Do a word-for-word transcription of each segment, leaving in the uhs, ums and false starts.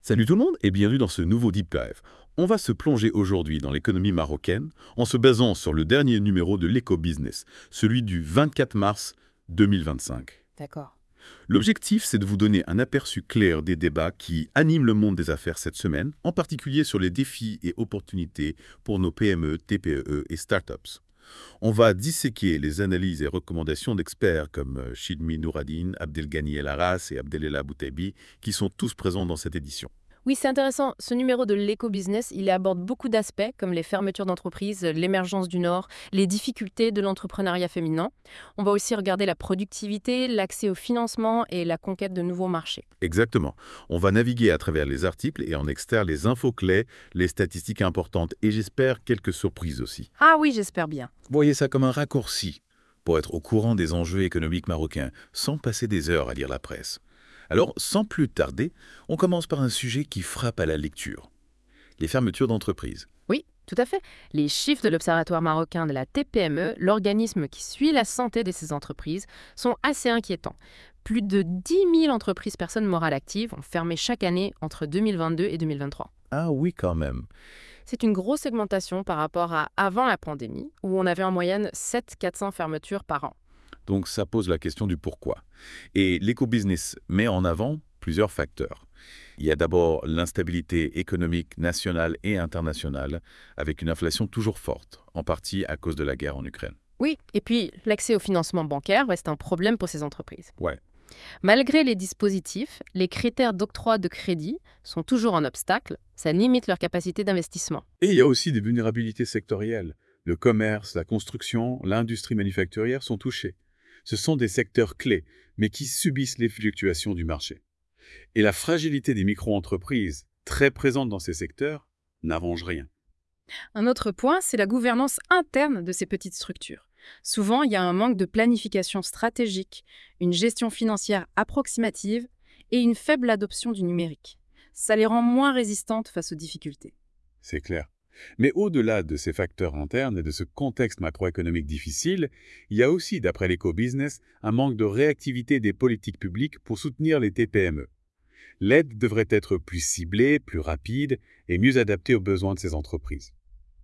Salut tout le monde et bienvenue dans ce nouveau Deep Dive. On va se plonger aujourd'hui dans l'économie marocaine en se basant sur le dernier numéro de l'Eco-Business, celui du vingt-quatre mars deux mille vingt-cinq. D'accord. L'objectif, c'est de vous donner un aperçu clair des débats qui animent le monde des affaires cette semaine, en particulier sur les défis et opportunités pour nos P M E, T P E et startups. On va disséquer les analyses et recommandations d'experts comme euh, Chidmi Nouradine, Abdelghani El Arras et Abdelela Boutaibi, qui sont tous présents dans cette édition. Oui, c'est intéressant. Ce numéro de l'éco-business, il aborde beaucoup d'aspects comme les fermetures d'entreprises, l'émergence du Nord, les difficultés de l'entrepreneuriat féminin. On va aussi regarder la productivité, l'accès au financement et la conquête de nouveaux marchés. Exactement. On va naviguer à travers les articles et en extraire les infos clés, les statistiques importantes et j'espère quelques surprises aussi. Ah oui, j'espère bien. Voyez ça comme un raccourci pour être au courant des enjeux économiques marocains sans passer des heures à lire la presse. Alors, sans plus tarder, on commence par un sujet qui frappe à la lecture. Les fermetures d'entreprises. Oui, tout à fait. Les chiffres de l'Observatoire marocain de la T P M E, l'organisme qui suit la santé de ces entreprises, sont assez inquiétants. Plus de dix mille entreprises personnes morales actives ont fermé chaque année entre deux mille vingt-deux et deux mille vingt-trois. Ah oui, quand même. C'est une grosse augmentation par rapport à avant la pandémie, où on avait en moyenne sept mille quatre cents fermetures par an. Donc ça pose la question du pourquoi. Et l'éco-business met en avant plusieurs facteurs. Il y a d'abord l'instabilité économique nationale et internationale, avec une inflation toujours forte, en partie à cause de la guerre en Ukraine. Oui, et puis l'accès au financement bancaire reste un problème pour ces entreprises. Ouais. Malgré les dispositifs, les critères d'octroi de crédit sont toujours un obstacle, ça limite leur capacité d'investissement. Et il y a aussi des vulnérabilités sectorielles. Le commerce, la construction, l'industrie manufacturière sont touchés. Ce sont des secteurs clés, mais qui subissent les fluctuations du marché. Et la fragilité des micro-entreprises, très présente dans ces secteurs, n'arrange rien. Un autre point, c'est la gouvernance interne de ces petites structures. Souvent, il y a un manque de planification stratégique, une gestion financière approximative et une faible adoption du numérique. Ça les rend moins résistantes face aux difficultés. C'est clair. Mais au-delà de ces facteurs internes et de ce contexte macroéconomique difficile, il y a aussi, d'après l'éco-business, un manque de réactivité des politiques publiques pour soutenir les T P M E. L'aide devrait être plus ciblée, plus rapide et mieux adaptée aux besoins de ces entreprises.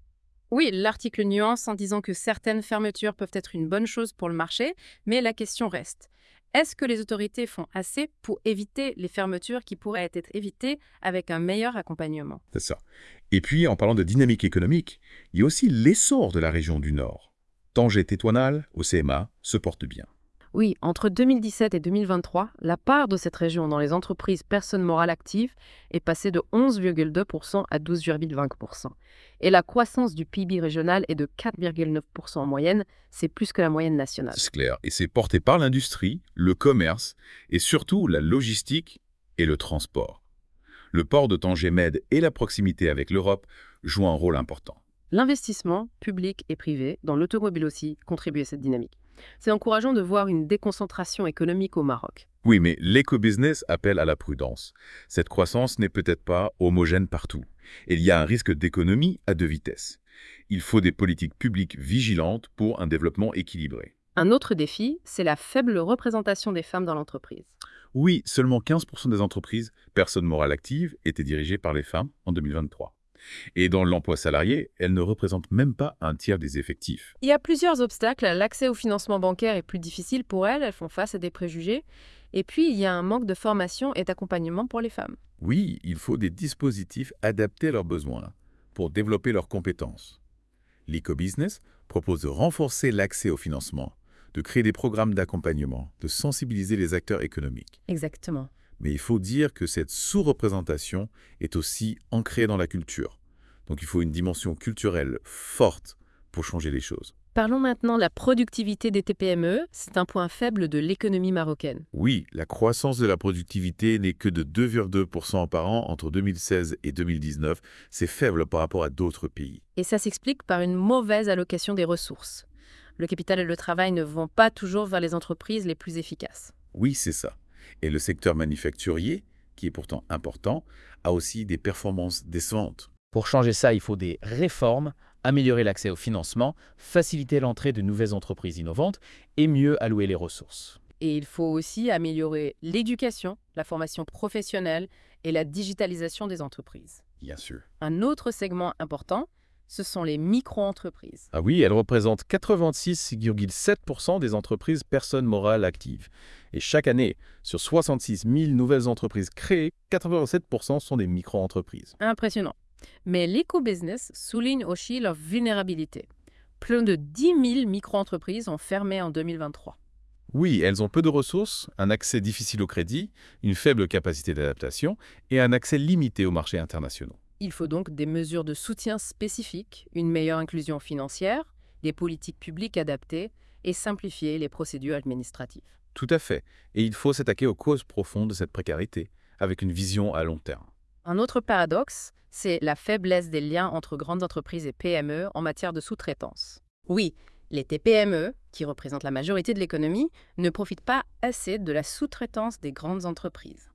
Oui, l'article nuance en disant que certaines fermetures peuvent être une bonne chose pour le marché, mais la question reste. Est-ce que les autorités font assez pour éviter les fermetures qui pourraient être évitées avec un meilleur accompagnement? C'est ça. Et puis, en parlant de dynamique économique, il y a aussi l'essor de la région du Nord. Tanger-Tétouanal, au C M A, se porte bien. Oui, entre deux mille dix-sept et deux mille vingt-trois, la part de cette région dans les entreprises personnes morales actives est passée de onze virgule deux pour cent à douze virgule vingt pour cent. Et la croissance du P I B régional est de quatre virgule neuf pour cent en moyenne, c'est plus que la moyenne nationale. C'est clair. Et c'est porté par l'industrie, le commerce et surtout la logistique et le transport. Le port de Tanger-Med et la proximité avec l'Europe jouent un rôle important. L'investissement, public et privé, dans l'automobile aussi, contribue à cette dynamique. C'est encourageant de voir une déconcentration économique au Maroc. Oui, mais l'éco-business appelle à la prudence. Cette croissance n'est peut-être pas homogène partout. Et il y a un risque d'économie à deux vitesses. Il faut des politiques publiques vigilantes pour un développement équilibré. Un autre défi, c'est la faible représentation des femmes dans l'entreprise. Oui, seulement quinze pour cent des entreprises, personnes morales actives, étaient dirigées par les femmes en deux mille vingt-trois. Et dans l'emploi salarié, elles ne représentent même pas un tiers des effectifs. Il y a plusieurs obstacles. L'accès au financement bancaire est plus difficile pour elles, elles font face à des préjugés. Et puis, il y a un manque de formation et d'accompagnement pour les femmes. Oui, il faut des dispositifs adaptés à leurs besoins pour développer leurs compétences. L'Eco-Business propose de renforcer l'accès au financement, de créer des programmes d'accompagnement, de sensibiliser les acteurs économiques. Exactement. Mais il faut dire que cette sous-représentation est aussi ancrée dans la culture. Donc il faut une dimension culturelle forte pour changer les choses. Parlons maintenant de la productivité des T P M E. C'est un point faible de l'économie marocaine. Oui, la croissance de la productivité n'est que de deux virgule deux pour cent par an entre deux mille seize et deux mille dix-neuf. C'est faible par rapport à d'autres pays. Et ça s'explique par une mauvaise allocation des ressources. Le capital et le travail ne vont pas toujours vers les entreprises les plus efficaces. Oui, c'est ça. Et le secteur manufacturier, qui est pourtant important, a aussi des performances décevantes. Pour changer ça, il faut des réformes, améliorer l'accès au financement, faciliter l'entrée de nouvelles entreprises innovantes et mieux allouer les ressources. Et il faut aussi améliorer l'éducation, la formation professionnelle et la digitalisation des entreprises. Bien sûr. Un autre segment important, ce sont les micro-entreprises. Ah oui, elles représentent quatre-vingt-six virgule sept pour cent des entreprises personnes morales actives. Et chaque année, sur soixante-six mille nouvelles entreprises créées, quatre-vingt-sept pour cent sont des micro-entreprises. Impressionnant. Mais l'éco-business souligne aussi leur vulnérabilité. Plus de dix mille micro-entreprises ont fermé en deux mille vingt-trois. Oui, elles ont peu de ressources, un accès difficile au crédit, une faible capacité d'adaptation et un accès limité aux marchés internationaux. Il faut donc des mesures de soutien spécifiques, une meilleure inclusion financière, des politiques publiques adaptées et simplifier les procédures administratives. Tout à fait. Et il faut s'attaquer aux causes profondes de cette précarité, avec une vision à long terme. Un autre paradoxe, c'est la faiblesse des liens entre grandes entreprises et P M E en matière de sous-traitance. Oui, les T P M E, qui représentent la majorité de l'économie, ne profitent pas assez de la sous-traitance des grandes entreprises.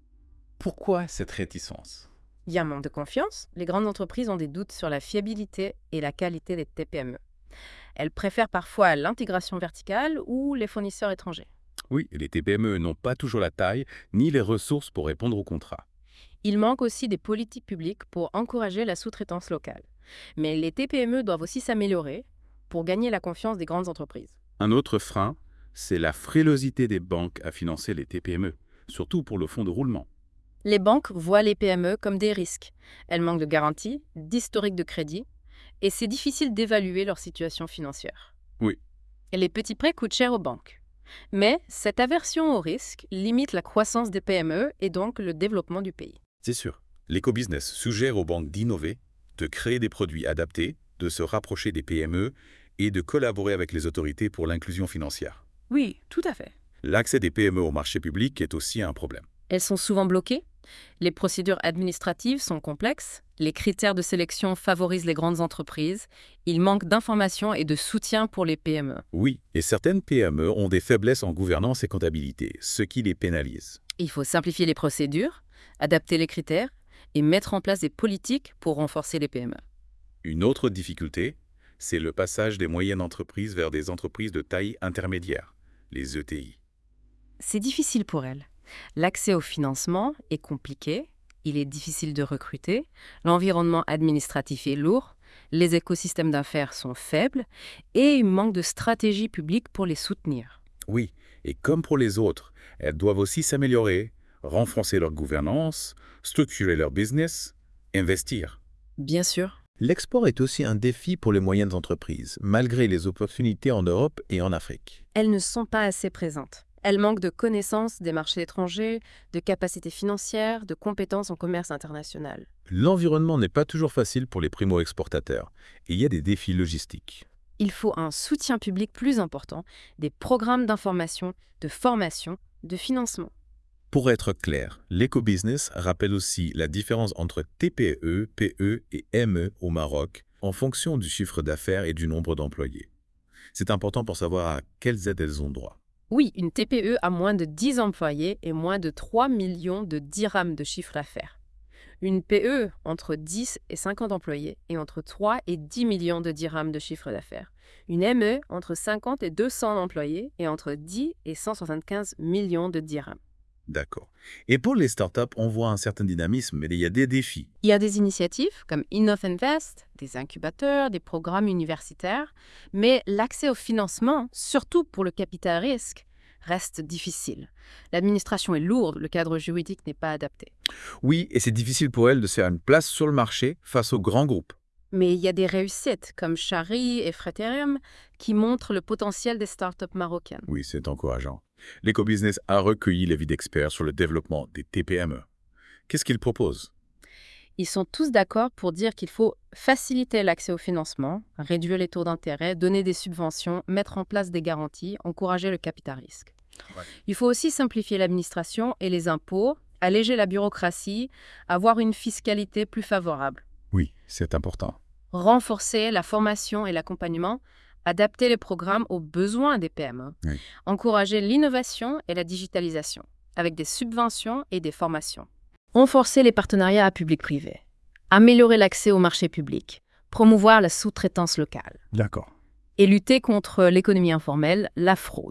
Pourquoi cette réticence? Il y a un manque de confiance. Les grandes entreprises ont des doutes sur la fiabilité et la qualité des T P M E. Elles préfèrent parfois l'intégration verticale ou les fournisseurs étrangers. Oui, les T P M E n'ont pas toujours la taille ni les ressources pour répondre aux contrats. Il manque aussi des politiques publiques pour encourager la sous-traitance locale. Mais les T P M E doivent aussi s'améliorer pour gagner la confiance des grandes entreprises. Un autre frein, c'est la frilosité des banques à financer les T P M E, surtout pour le fonds de roulement. Les banques voient les P M E comme des risques. Elles manquent de garanties, d'historique de crédit, et c'est difficile d'évaluer leur situation financière. Oui. Et les petits prêts coûtent cher aux banques. Mais cette aversion au risque limite la croissance des P M E et donc le développement du pays. C'est sûr. L'éco-business suggère aux banques d'innover, de créer des produits adaptés, de se rapprocher des P M E et de collaborer avec les autorités pour l'inclusion financière. Oui, tout à fait. L'accès des P M E au marché public est aussi un problème. Elles sont souvent bloquées. Les procédures administratives sont complexes. Les critères de sélection favorisent les grandes entreprises. Il manque d'informations et de soutien pour les P M E. Oui, et certaines P M E ont des faiblesses en gouvernance et comptabilité, ce qui les pénalise. Il faut simplifier les procédures, adapter les critères et mettre en place des politiques pour renforcer les P M E. Une autre difficulté, c'est le passage des moyennes entreprises vers des entreprises de taille intermédiaire, les E T I. C'est difficile pour elles. L'accès au financement est compliqué, il est difficile de recruter, l'environnement administratif est lourd, les écosystèmes d'affaires sont faibles et il manque de stratégie publique pour les soutenir. Oui, et comme pour les autres, elles doivent aussi s'améliorer, renforcer leur gouvernance, structurer leur business, investir. Bien sûr. L'export est aussi un défi pour les moyennes entreprises, malgré les opportunités en Europe et en Afrique. Elles ne sont pas assez présentes. Elles manquent de connaissances des marchés étrangers, de capacités financières, de compétences en commerce international. L'environnement n'est pas toujours facile pour les primo-exportateurs et il y a des défis logistiques. Il faut un soutien public plus important, des programmes d'information, de formation, de financement. Pour être clair, l'éco-business rappelle aussi la différence entre T P E, P E et M E au Maroc en fonction du chiffre d'affaires et du nombre d'employés. C'est important pour savoir à quelles aides elles ont droit. Oui, une T P E a moins de dix employés et moins de trois millions de dirhams de chiffre d'affaires. Une P E entre dix et cinquante employés et entre trois et dix millions de dirhams de chiffre d'affaires. Une M E entre cinquante et deux cents employés et entre dix et cent soixante-quinze millions de dirhams. D'accord. Et pour les startups, on voit un certain dynamisme, mais il y a des défis. Il y a des initiatives comme InnovInvest, des incubateurs, des programmes universitaires, mais l'accès au financement, surtout pour le capital risque, reste difficile. L'administration est lourde, le cadre juridique n'est pas adapté. Oui, et c'est difficile pour elles de se faire une place sur le marché face aux grands groupes. Mais il y a des réussites comme Shari et Freterium qui montrent le potentiel des startups marocaines. Oui, c'est encourageant. L'éco-business a recueilli l'avis d'experts sur le développement des T P M E. Qu'est-ce qu'ils proposent? Ils sont tous d'accord pour dire qu'il faut faciliter l'accès au financement, réduire les taux d'intérêt, donner des subventions, mettre en place des garanties, encourager le capital risque. Ouais. Il faut aussi simplifier l'administration et les impôts, alléger la bureaucratie, avoir une fiscalité plus favorable. Oui, c'est important. Renforcer la formation et l'accompagnement, adapter les programmes aux besoins des P M E, Oui. encourager l'innovation et la digitalisation, avec des subventions et des formations. Renforcer les partenariats public-privé, améliorer l'accès au marché public, promouvoir la sous-traitance locale D'accord. et lutter contre l'économie informelle, la fraude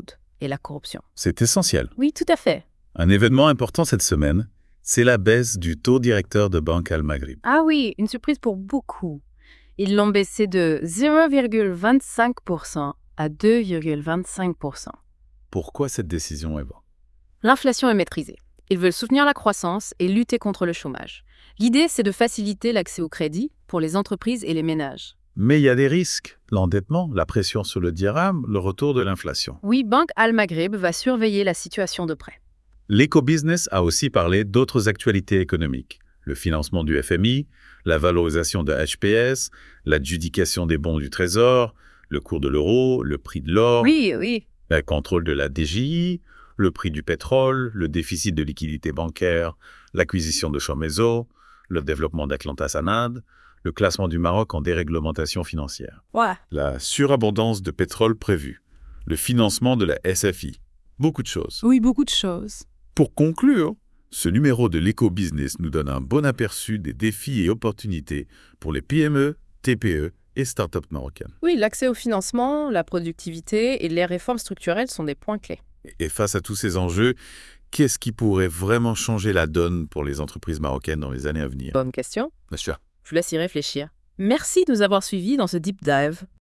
et la corruption. C'est essentiel. Oui, tout à fait. Un événement important cette semaine, c'est la baisse du taux directeur de Banque Al Maghrib. Ah oui, une surprise pour beaucoup. Ils l'ont baissé de zéro virgule vingt-cinq pour cent à deux virgule vingt-cinq pour cent. Pourquoi cette décision, Eva? L'inflation est maîtrisée. Ils veulent soutenir la croissance et lutter contre le chômage. L'idée, c'est de faciliter l'accès au crédit pour les entreprises et les ménages. Mais il y a des risques. L'endettement, la pression sur le dirham, le retour de l'inflation. Oui, Banque Al Maghrib va surveiller la situation de près. L'éco-business a aussi parlé d'autres actualités économiques. Le financement du F M I, la valorisation de H P S, l'adjudication des bons du Trésor, le cours de l'euro, le prix de l'or, Oui, oui. le contrôle de la D G I, le prix du pétrole, le déficit de liquidité bancaire, l'acquisition de Chomezo, le développement d'Atlanta Sanad, le classement du Maroc en déréglementation financière. Ouais. La surabondance de pétrole prévue, le financement de la S F I, beaucoup de choses. Oui, beaucoup de choses. Pour conclure, ce numéro de l'éco-business nous donne un bon aperçu des défis et opportunités pour les P M E, T P E et start-up marocaines. Oui, l'accès au financement, la productivité et les réformes structurelles sont des points clés. Et face à tous ces enjeux, qu'est-ce qui pourrait vraiment changer la donne pour les entreprises marocaines dans les années à venir? Bonne question. Bien sûr. Je vous laisse y réfléchir. Merci de nous avoir suivis dans ce deep dive.